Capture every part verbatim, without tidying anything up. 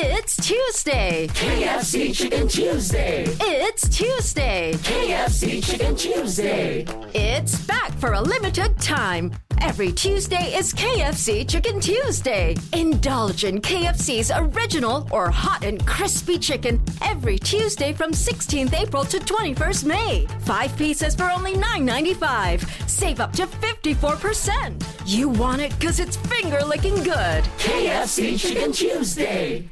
It's Tuesday. K F C Chicken Tuesday. It's Tuesday. K F C Chicken Tuesday. It's back for a limited time. Every Tuesday is K F C Chicken Tuesday. Indulge in K F C's original or hot and crispy chicken every Tuesday from sixteenth April to twenty-first May. Five pieces for only nine ninety-five. Save up to fifty-four percent. You want it because it's finger-licking good. K F C Chicken Tuesday.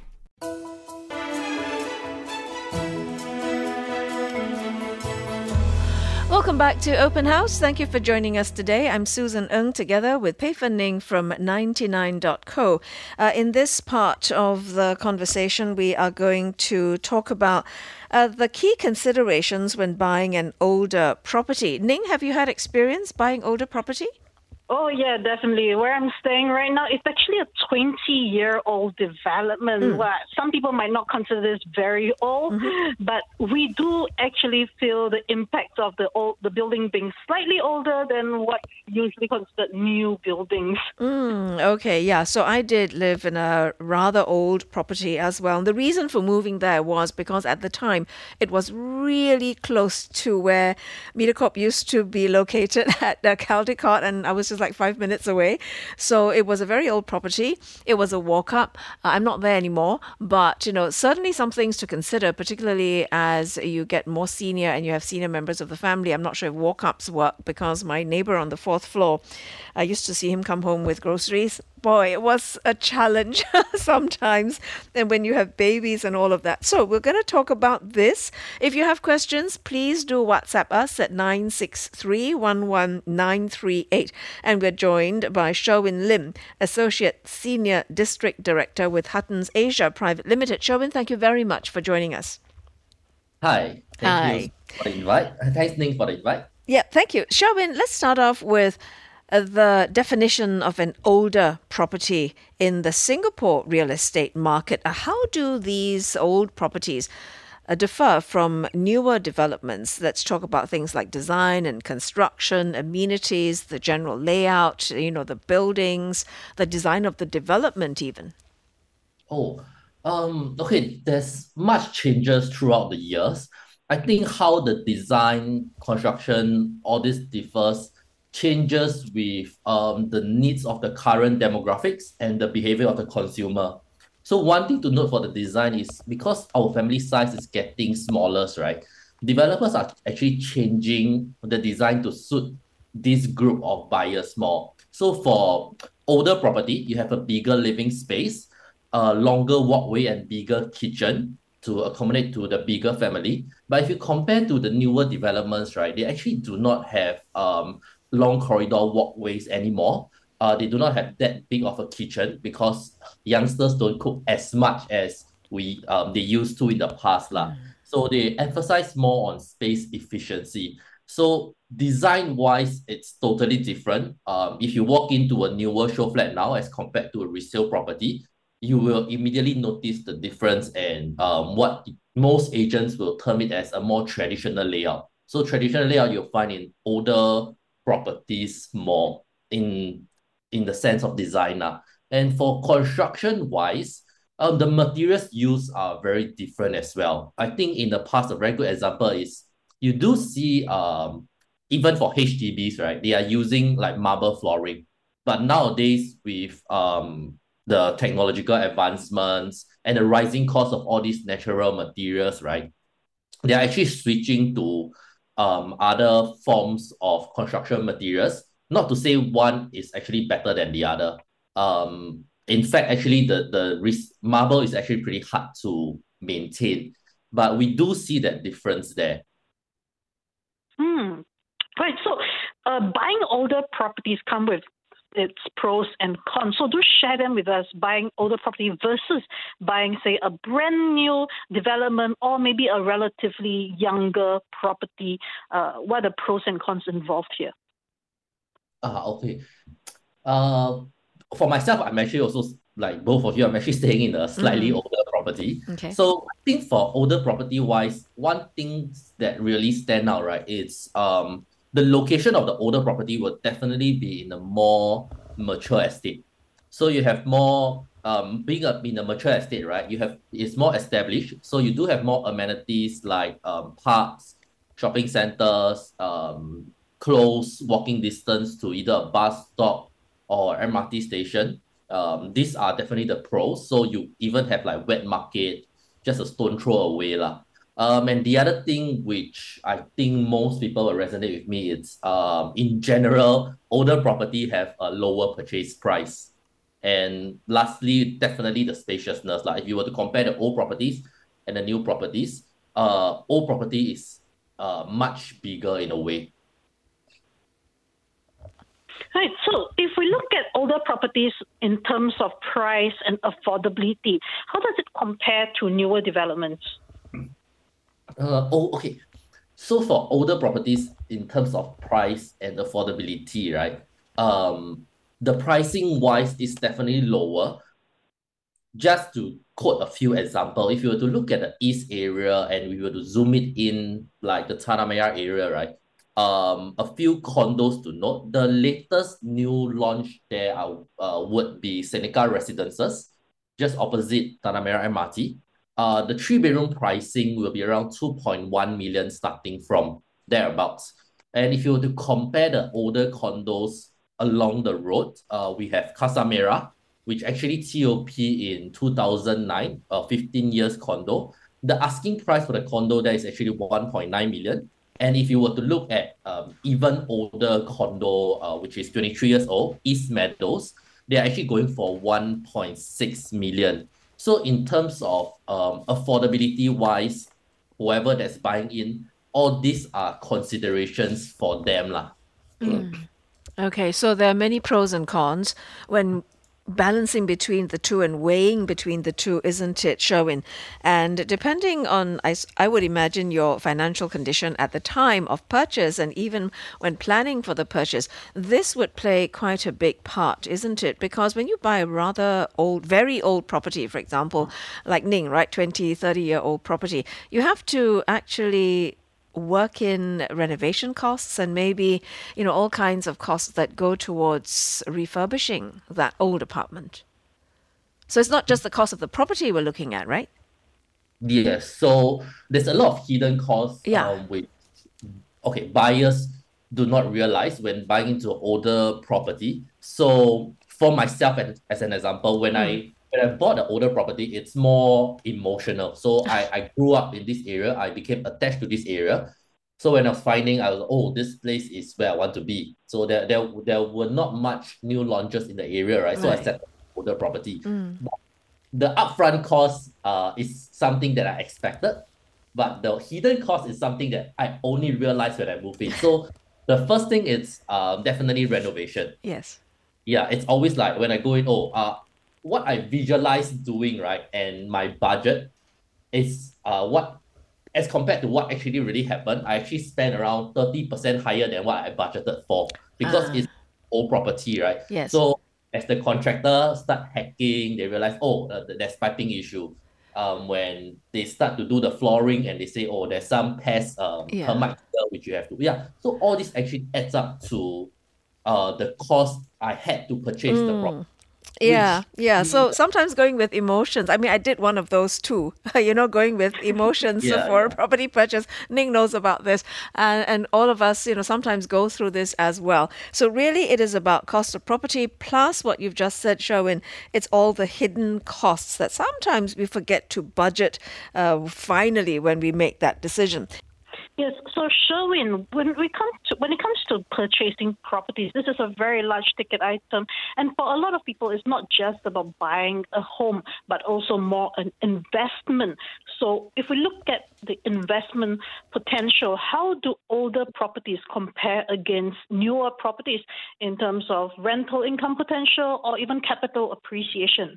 Welcome back to Open House. Thank you for joining us today. I'm Susan Ng, together with Pei Fen Ning from ninety-nine dot co. Uh, in this part of the conversation, we are going to talk about uh, the key considerations when buying an older property. Ning, have you had experience buying older property? Oh, yeah, definitely. Where I'm staying right now, it's actually a twenty-year-old development. Mm. Where some people might not consider this very old, mm-hmm. but we do actually feel the impact of the old, the building being slightly older than what's usually considered new buildings. Mm, okay, yeah. So I did live in a rather old property as well. And the reason for moving there was because at the time it was really close to where Mediacorp used to be located at uh, Caldecott, and I was just like five minutes away. So it was a very old property. It was a walk up. Uh, I'm not there anymore, but, you know, certainly some things to consider, particularly as you get more senior and you have senior members of the family. I'm not sure if walk ups work because my neighbor on the fourth floor, I used to see him come home with groceries. Boy, it was a challenge sometimes. And when you have babies and all of that. So we're going to talk about this. If you have questions, please do WhatsApp us at nine six three, one one nine three eight. And we're joined by Sherwin Lim, Associate Senior District Director with Huttons Asia Private Limited. Sherwin, thank you very much for joining us. Hi. Thank Hi. you for the invite. Thanks, Ning, for the invite. Yeah, thank you. Sherwin, let's start off with uh, the definition of an older property in the Singapore real estate market. Uh, how do these old properties uh, differ from newer developments? Let's talk about things like design and construction, amenities, the general layout, you know, the buildings, the design of the development even. Oh, um, okay, there's much changes throughout the years. I think how the design, construction, all this differs, changes with um, the needs of the current demographics and the behavior of the consumer. So one thing to note for the design is because our family size is getting smaller, right? Developers are actually changing the design to suit this group of buyers more. So for older property, you have a bigger living space, a longer walkway and bigger kitchen to accommodate to the bigger family. But if you compare to the newer developments, right, they actually do not have um long corridor walkways anymore. Uh, they do not have that big of a kitchen because youngsters don't cook as much as we um they used to in the past lah. Mm. So they emphasize more on space efficiency. So design-wise, it's totally different. Um, if you walk into a newer show flat now as compared to a resale property, you will immediately notice the difference and um, what most agents will term it as a more traditional layout. So traditional layout you'll find in older properties more in, in the sense of design. Uh. And for construction-wise, um, the materials used are very different as well. I think in the past, a very good example is you do see, um, even for H D Bs, right, they are using like marble flooring. But nowadays with um, the technological advancements and the rising cost of all these natural materials, right? They're actually switching to um, other forms of construction materials. Not to say one is actually better than the other. Um, in fact, actually, the, the risk, marble is actually pretty hard to maintain. But we do see that difference there. Hmm. Right. So uh, buying older properties come with its pros and cons. So do share them with us, buying older property versus buying, say, a brand new development or maybe a relatively younger property. Uh, what are the pros and cons involved here? Ah, okay. Uh, for myself, I'm actually also, like both of you, I'm actually staying in a slightly mm-hmm. older property. Okay. So I think for older property-wise, one thing that really stand out, right, is um, the location of the older property will definitely be in a more mature estate. So you have more um, being a, in a mature estate, right, you have it's more established. So you do have more amenities like um, parks, shopping centers, um, close walking distance to either a bus stop or M R T station. Um, these are definitely the pros. So you even have like wet market, just a stone throw away lah. Um, and the other thing which I think most people will resonate with me is um, in general, older property have a lower purchase price. And lastly, definitely the spaciousness. Like if you were to compare the old properties and the new properties, uh, old property is uh, much bigger in a way. Right. So if we look at older properties in terms of price and affordability, how does it compare to newer developments? Uh, oh, okay. So for older properties, in terms of price and affordability, right? Um, the pricing wise is definitely lower. Just to quote a few examples, if you were to look at the east area and we were to zoom it in, like the Tanah Merah area, right? Um, a few condos to note. The latest new launch there are, uh, would be Seneca Residences, just opposite Tanah Merah M R T. Uh, the three bedroom pricing will be around two point one million starting from thereabouts. And if you were to compare the older condos along the road, uh, we have Casa Merah, which actually T O P in two thousand nine, a fifteen years condo. The asking price for the condo there is actually one point nine million. And if you were to look at um, even older condo, uh, which is twenty-three years old, East Meadows, they're actually going for one point six million. So in terms of um, affordability-wise, whoever that's buying in, all these are considerations for them lah. Mm. Okay, so there are many pros and cons when balancing between the two and weighing between the two, isn't it, Sherwin? And depending on, I, I would imagine, your financial condition at the time of purchase and even when planning for the purchase, this would play quite a big part, isn't it? Because when you buy a rather old, very old property, for example, like Ning, right, twenty, thirty-year-old property, you have to actually work in renovation costs and maybe, you know, all kinds of costs that go towards refurbishing that old apartment. So it's not just the cost of the property we're looking at, right? Yes. So there's a lot of hidden costs Yeah. um, which, okay, buyers do not realize when buying into an older property. So for myself, as, as an example, when I when I bought an older property, it's more emotional. So I, I grew up in this area. I became attached to this area. So when I was finding, I was, oh, this place is where I want to be. So there, there, there were not much new launches in the area, right? So I Right. set up older property. Mm. But the upfront cost uh, is something that I expected, but the hidden cost is something that I only realized when I moved in. So the first thing is um, definitely renovation. Yes. Yeah, it's always like when I go in, oh, uh, what I visualize doing, right, and my budget is uh what, as compared to what actually really happened, I actually spent around thirty percent higher than what I budgeted for because Ah. it's old property, right? Yes. So as the contractor start hacking, they realize, oh, uh, th- there's piping issue. Um, when they start to do the flooring and they say, oh, there's some pest um Yeah. termite here which you have to, yeah. So all this actually adds up to uh the cost I had to purchase the property. Yeah, Which yeah. So means- sometimes going with emotions. I mean, I did one of those too. You know, going with emotions Yeah, for yeah. a property purchase. Ning knows about this, and and all of us, you know, sometimes go through this as well. So really, it is about cost of property plus what you've just said, Sherwin. It's all the hidden costs that sometimes we forget to budget. Uh, finally, when we make that decision. Yes. So Sherwin, when we come to when it comes to purchasing properties, this is a very large ticket item, and for a lot of people, it's not just about buying a home, but also more an investment. So if we look at the investment potential, how do older properties compare against newer properties in terms of rental income potential or even capital appreciation?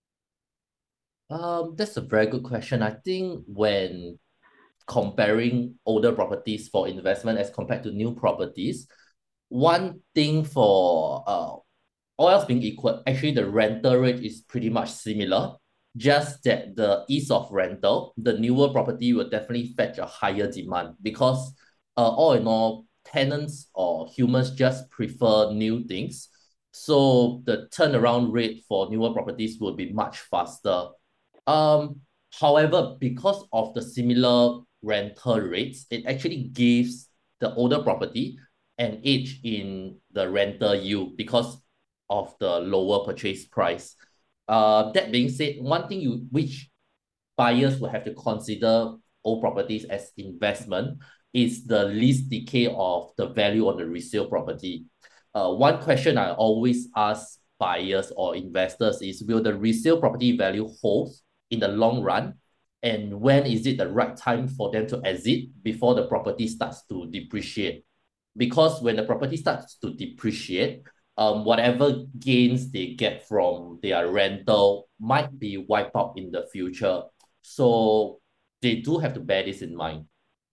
Um, that's a very good question. I think when comparing older properties for investment as compared to new properties, one thing for uh all else being equal, actually the rental rate is pretty much similar. Just that the ease of rental, the newer property will definitely fetch a higher demand because uh, all in all, tenants or humans just prefer new things. So the turnaround rate for newer properties will be much faster. Um, however, because of the similar rental rates, it actually gives the older property an edge in the rental yield because of the lower purchase price. Uh, that being said, one thing you which buyers will have to consider old properties as investment is the lease decay of the value on the resale property. Uh, one question I always ask buyers or investors is, will the resale property value hold in the long run? And when is it the right time for them to exit before the property starts to depreciate? Because when the property starts to depreciate, um, whatever gains they get from their rental might be wiped out in the future. So they do have to bear this in mind.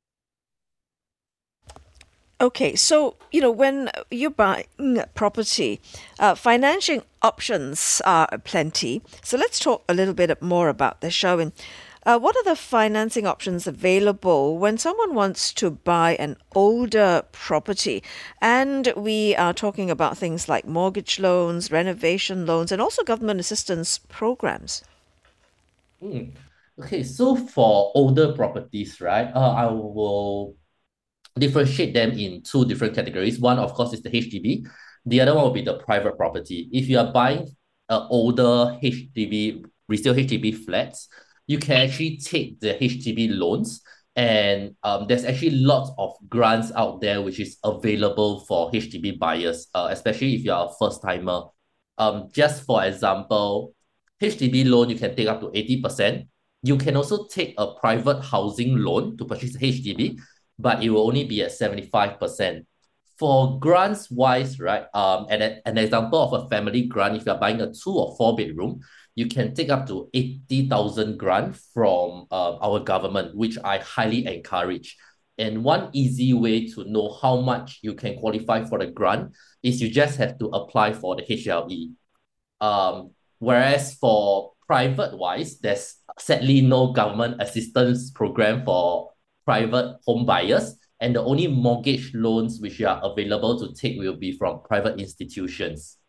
Okay, so, you know, when you're buying property, uh, financing options are plenty. So let's talk a little bit more about this, shall we? Uh, what are the financing options available when someone wants to buy an older property? And we are talking about things like mortgage loans, renovation loans, and also government assistance programs. Mm. Okay, so for older properties, right, uh, I will differentiate them in two different categories. One, of course, is the H D B. The other one will be the private property. If you are buying uh, older H D B, resale H D B flats, you can actually take the H D B loans, and um, there's actually lots of grants out there which is available for H D B buyers, uh, especially if you are a first timer. Um, just for example, H D B loan, you can take up to eighty percent. You can also take a private housing loan to purchase H D B, but it will only be at seventy-five percent. For grants wise, right, um, and an example of a family grant, if you're buying a two or four bedroom, you can take up to eighty thousand grant from uh, our government, which I highly encourage. And one easy way to know how much you can qualify for the grant is you just have to apply for the H L E. Um, whereas for private wise, there's sadly no government assistance program for private home buyers, and the only mortgage loans which are available to take will be from private institutions.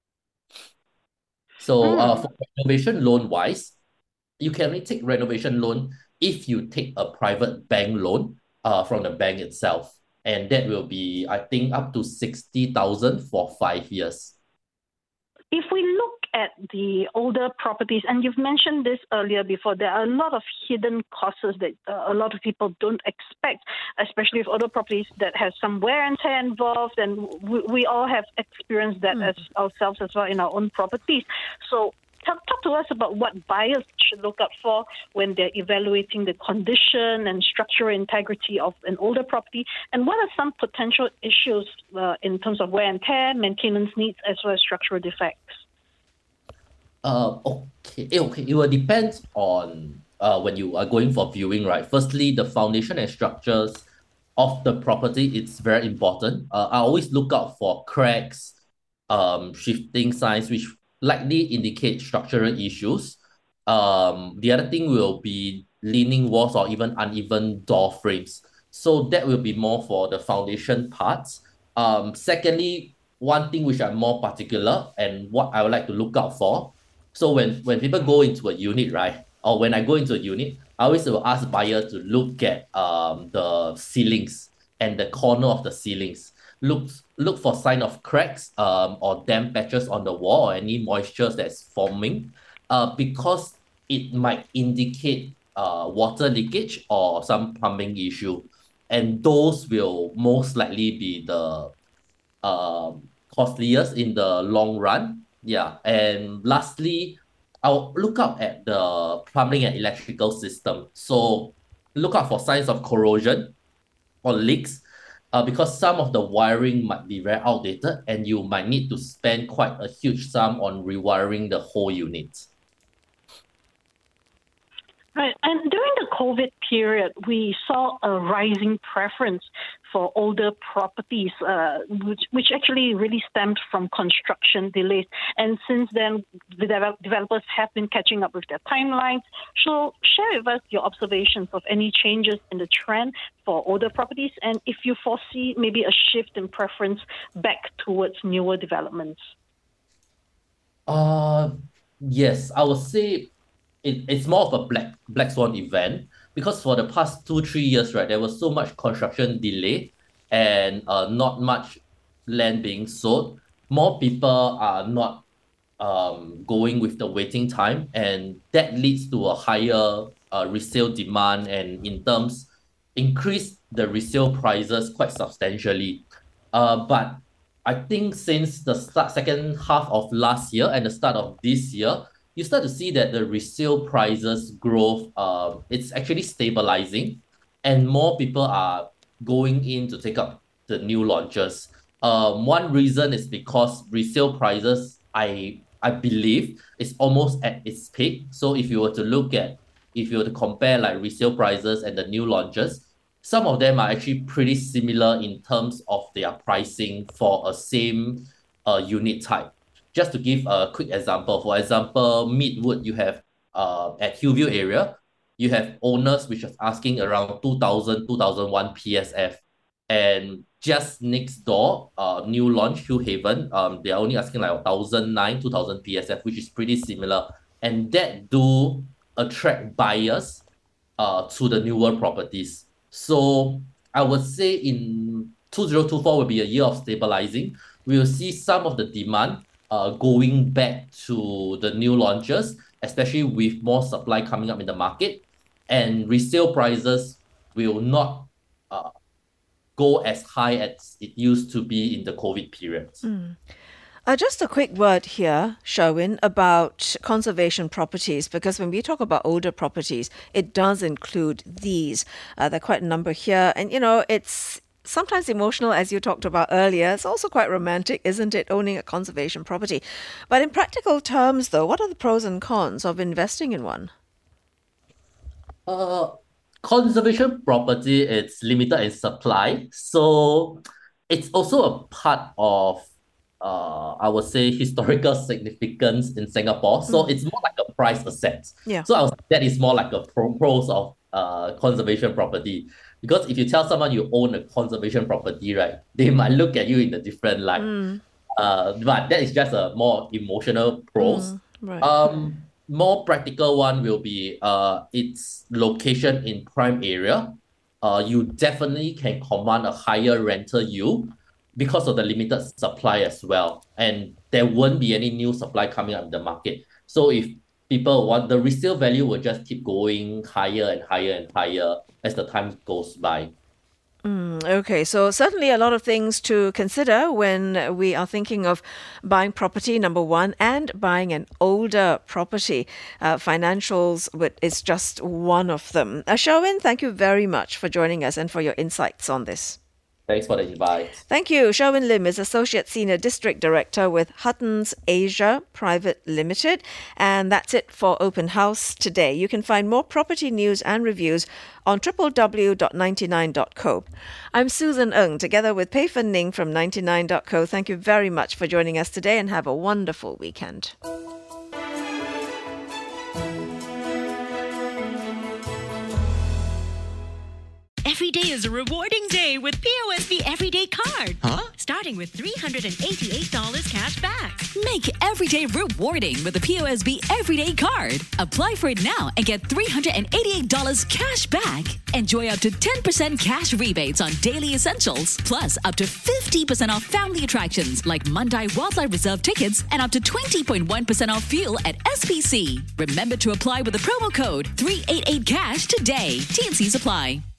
So mm. uh, for renovation loan wise, you can only take renovation loan if you take a private bank loan uh, from the bank itself. And that will be, I think, up to sixty thousand for five years. If we look at the older properties, and you've mentioned this earlier before, there are a lot of hidden costs that uh, a lot of people don't expect, especially with older properties that have some wear and tear involved, and we, we all have experienced that mm. as ourselves as well in our own properties. So talk, talk to us about what buyers should look out for when they're evaluating the condition and structural integrity of an older property, and what are some potential issues uh, in terms of wear and tear, maintenance needs, as well as structural defects. Uh, okay, okay. It will depend on uh, when you are going for viewing, right? Firstly, the foundation and structures of the property, it's very important. Uh, I always look out for cracks, um, shifting signs, which likely indicate structural issues. Um, the other thing will be leaning walls or even uneven door frames. So that will be more for the foundation parts. Um, secondly, one thing which I'm more particular and what I would like to look out for. So when, when people go into a unit, right, or when I go into a unit, I always will ask buyer to look at um, the ceilings and the corner of the ceilings. Look, look for sign of cracks um, or damp patches on the wall or any moisture that's forming uh, because it might indicate uh, water leakage or some plumbing issue. And those will most likely be the uh, costliest in the long run. Yeah, and lastly, I'll look out at the plumbing and electrical system. So look out for signs of corrosion or leaks uh, because some of the wiring might be very outdated and you might need to spend quite a huge sum on rewiring the whole unit. Right. And during the COVID period, we saw a rising preference for older properties, uh, which, which actually really stemmed from construction delays. And since then, the devel- developers have been catching up with their timelines. So share with us your observations of any changes in the trend for older properties, and if you foresee maybe a shift in preference back towards newer developments. Uh, yes, I would say it, it's more of a black black swan event because for the past two, three years, right, there was so much construction delay and uh, not much land being sold. More people are not um, going with the waiting time, and that leads to a higher uh, resale demand, and in terms increase the resale prices quite substantially. Uh, but I think since the start second half of last year and the start of this year, you start to see that the resale prices growth, um, it's actually stabilizing, and more people are going in to take up the new launches. Um, one reason is because resale prices, I I believe, is almost at its peak. So if you were to look at, if you were to compare like resale prices and the new launches, some of them are actually pretty similar in terms of their pricing for a same uh, unit type. Just to give a quick example, for example, Midwood, you have uh, at Hillview area, you have owners which are asking around two thousand, two thousand one P S F. And just next door, uh, new launch, Hill Haven, um, they're only asking like one thousand nine, two thousand P S F, which is pretty similar. And that do attract buyers uh, to the newer properties. So I would say in two thousand twenty-four will be a year of stabilizing. We will see some of the demand uh, going back to the new launches, especially with more supply coming up in the market. And resale prices will not uh, go as high as it used to be in the COVID period. Mm. Uh, just a quick word here, Sherwin, about conservation properties, because when we talk about older properties, it does include these. Uh, there are quite a number here. And, you know, it's sometimes emotional, as you talked about earlier. It's also quite romantic, isn't it, owning a conservation property? But in practical terms, though, what are the pros and cons of investing in one? Uh, conservation property, it's limited in supply. So it's also a part of Uh, I would say historical significance in Singapore. So mm. it's more like a price asset. Yeah. So I was, that is more like a pro- pros of uh, conservation property. Because if you tell someone you own a conservation property, right, they might look at you in a different light. Mm. Uh, but that is just a more emotional pros. Mm, right. Um, more practical one will be uh, its location in prime area. Uh, you definitely can command a higher rental yield because of the limited supply as well. And there won't be any new supply coming up in the market. So if people want, the resale value will just keep going higher and higher and higher as the time goes by. Mm, okay, so certainly a lot of things to consider when we are thinking of buying property, number one, and buying an older property. Uh, financials is just one of them. Uh, Sherwin, thank you very much for joining us and for your insights on this. Thanks for the invite. Thank you. Sherwin Lim is Associate Senior District Director with Huttons Asia Private Limited. And that's it for Open House today. You can find more property news and reviews on w w w dot ninety-nine dot co. I'm Susan Ng, together with Pei Fen Ning from ninety-nine dot co. Thank you very much for joining us today and have a wonderful weekend. Every day is a rewarding day with P O S B Everyday Card. Huh? Starting with three hundred eighty-eight dollars cash back. Make every day rewarding with the P O S B Everyday Card. Apply for it now and get three hundred eighty-eight dollars cash back. Enjoy up to ten percent cash rebates on daily essentials, plus up to fifty percent off family attractions like Mandai Wildlife Reserve tickets and up to twenty point one percent off fuel at S P C. Remember to apply with the promo code three eighty-eight cash today. T and C's apply.